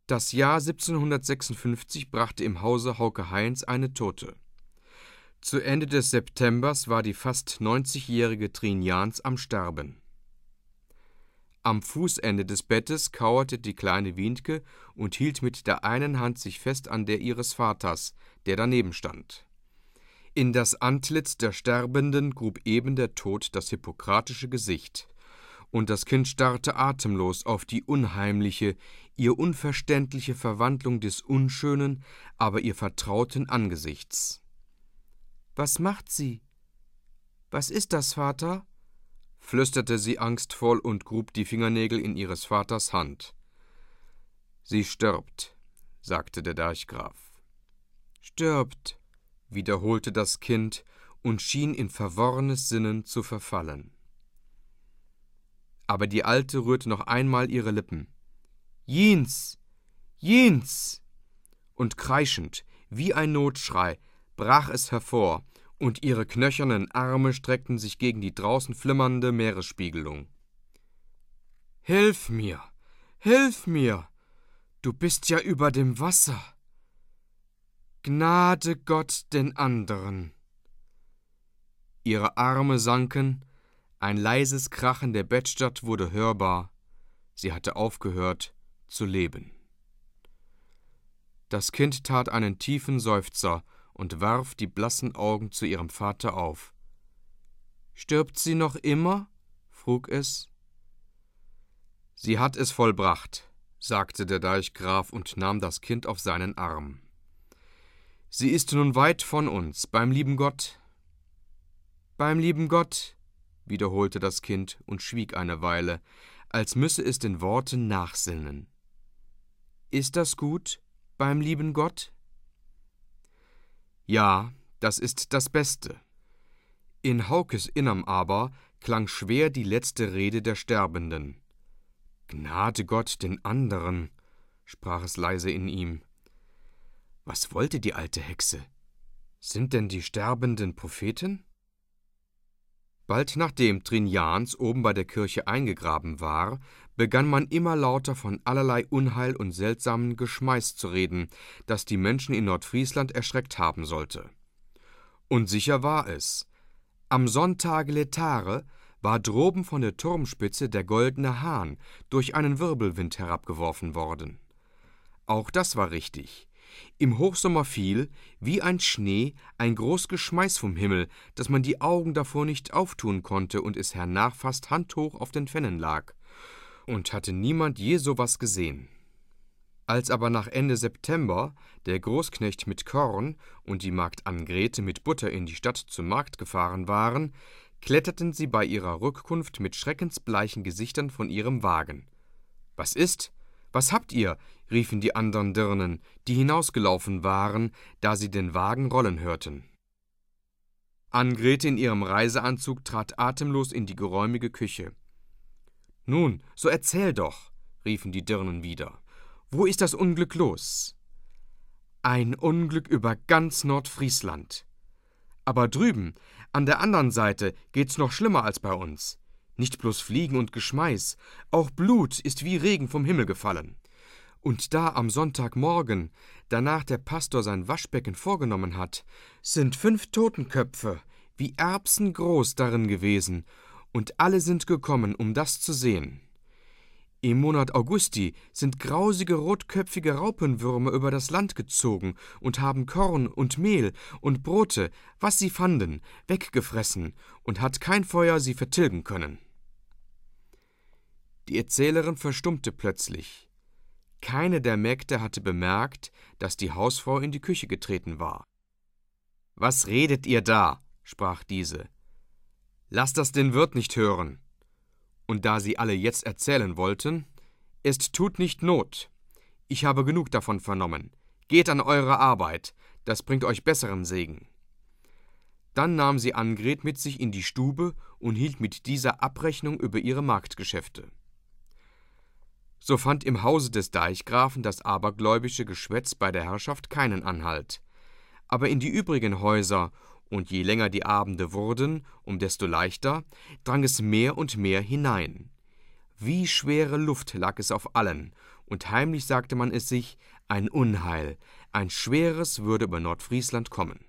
Das Jahr 1756 brachte im Hause Hauke-Heinz eine Tote. Zu Ende des Septembers war die fast 90-jährige Trien Jahns am Sterben. Am Fußende des Bettes kauerte die kleine Wienke und hielt mit der einen Hand sich fest an der ihres Vaters, der daneben stand. In das Antlitz der Sterbenden grub eben der Tod das hippokratische Gesicht, und das Kind starrte atemlos auf die unheimliche, ihr unverständliche Verwandlung des unschönen, aber ihr vertrauten Angesichts. »Was macht sie? Was ist das, Vater?« flüsterte sie angstvoll und grub die Fingernägel in ihres Vaters Hand. »Sie stirbt«, sagte der Deichgraf. »Stirbt«, wiederholte das Kind und schien in verworrenes Sinnen zu verfallen. Aber die Alte rührte noch einmal ihre Lippen. »Jens! Jens!« Und kreischend, wie ein Notschrei, brach es hervor, und ihre knöchernen Arme streckten sich gegen die draußen flimmernde Meeresspiegelung. »Hilf mir! Hilf mir! Du bist ja über dem Wasser! Gnade Gott den anderen!« Ihre Arme sanken, ein leises Krachen der Bettstatt wurde hörbar, sie hatte aufgehört zu leben. Das Kind tat einen tiefen Seufzer und warf die blassen Augen zu ihrem Vater auf. »Stirbt sie noch immer?« frug es. »Sie hat es vollbracht«, sagte der Deichgraf und nahm das Kind auf seinen Arm. »Sie ist nun weit von uns, beim lieben Gott.« »Beim lieben Gott«, wiederholte das Kind und schwieg eine Weile, als müsse es den Worten nachsinnen. »Ist das gut, beim lieben Gott?« »Ja, das ist das Beste.« In Haukes Innerm aber klang schwer die letzte Rede der Sterbenden. »Gnade Gott den anderen«, sprach es leise in ihm. Was wollte die alte Hexe? Sind denn die Sterbenden Propheten? Bald nachdem Trien Jahns oben bei der Kirche eingegraben war, begann man immer lauter von allerlei Unheil und seltsamen Geschmeiß zu reden, das die Menschen in Nordfriesland erschreckt haben sollte. Und sicher war es. Am Sonntage Letare war droben von der Turmspitze der goldene Hahn durch einen Wirbelwind herabgeworfen worden. Auch das war richtig. Im Hochsommer fiel, wie ein Schnee, ein groß Geschmeiß vom Himmel, dass man die Augen davor nicht auftun konnte und es hernach fast handhoch auf den Fennen lag. Und hatte niemand je so was gesehen. Als aber nach Ende September der Großknecht mit Korn und die Magd Angrete mit Butter in die Stadt zum Markt gefahren waren, kletterten sie bei ihrer Rückkunft mit schreckensbleichen Gesichtern von ihrem Wagen. »Was ist? Was habt ihr?« riefen die andern Dirnen, die hinausgelaufen waren, da sie den Wagen rollen hörten. Angrete in ihrem Reiseanzug trat atemlos in die geräumige Küche. »Nun, so erzähl doch«, riefen die Dirnen wieder. »Wo ist das Unglück los?« »Ein Unglück über ganz Nordfriesland. Aber drüben, an der anderen Seite, geht's noch schlimmer als bei uns. Nicht bloß Fliegen und Geschmeiß, auch Blut ist wie Regen vom Himmel gefallen. Und da am Sonntagmorgen, danach der Pastor sein Waschbecken vorgenommen hat, sind 5 Totenköpfe, wie Erbsen groß darin gewesen, und alle sind gekommen, um das zu sehen. Im Monat Augusti sind grausige rotköpfige Raupenwürmer über das Land gezogen und haben Korn und Mehl und Brote, was sie fanden, weggefressen, und hat kein Feuer sie vertilgen können.« Die Erzählerin verstummte plötzlich. Keine der Mägde hatte bemerkt, dass die Hausfrau in die Küche getreten war. »Was redet ihr da?« sprach diese. »Lasst das den Wirt nicht hören.« Und da sie alle jetzt erzählen wollten, »Es tut nicht Not. Ich habe genug davon vernommen. Geht an eure Arbeit, das bringt euch besseren Segen.« Dann nahm sie Angret mit sich in die Stube und hielt mit dieser Abrechnung über ihre Marktgeschäfte. So fand im Hause des Deichgrafen das abergläubische Geschwätz bei der Herrschaft keinen Anhalt. Aber in die übrigen Häuser, und je länger die Abende wurden, um desto leichter, drang es mehr und mehr hinein. Wie schwere Luft lag es auf allen, und heimlich sagte man es sich, ein Unheil, ein schweres würde über Nordfriesland kommen.